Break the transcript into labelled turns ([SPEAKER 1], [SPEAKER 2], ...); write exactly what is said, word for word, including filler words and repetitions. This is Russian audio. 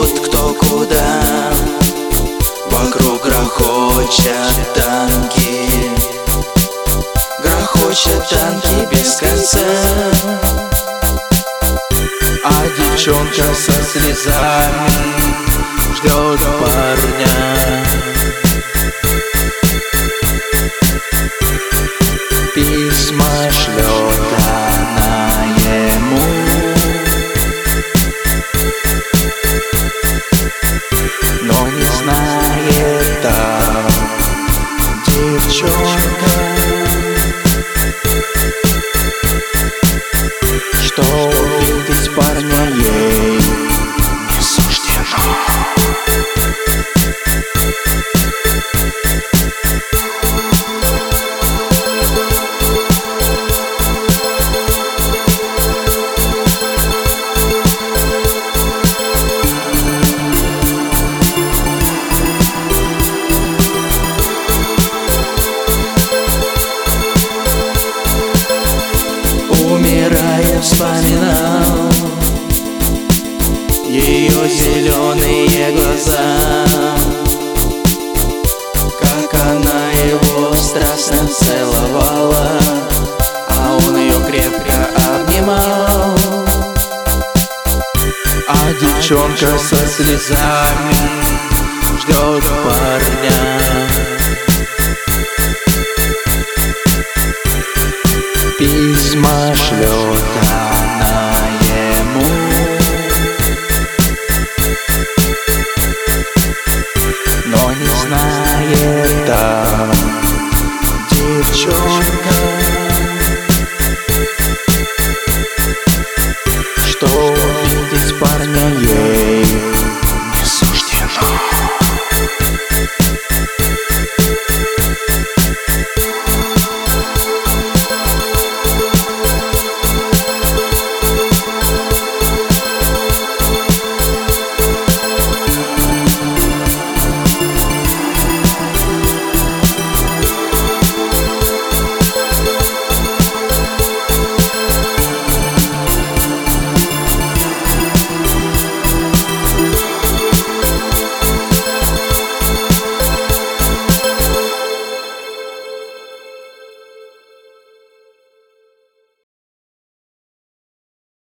[SPEAKER 1] бегут кто куда. Вокруг грохочут танки, грохочут танки без конца. А девчонка со слезами ждет парня. Письма шлет она ему, но не знает та девчонка, что увидеть парня ей не суждено. Умирая, вспоминал ее зеленые глаза, как она его страстно целовала, а он ее крепко обнимал. А девчонка со слезами ждет парня. Письма шлет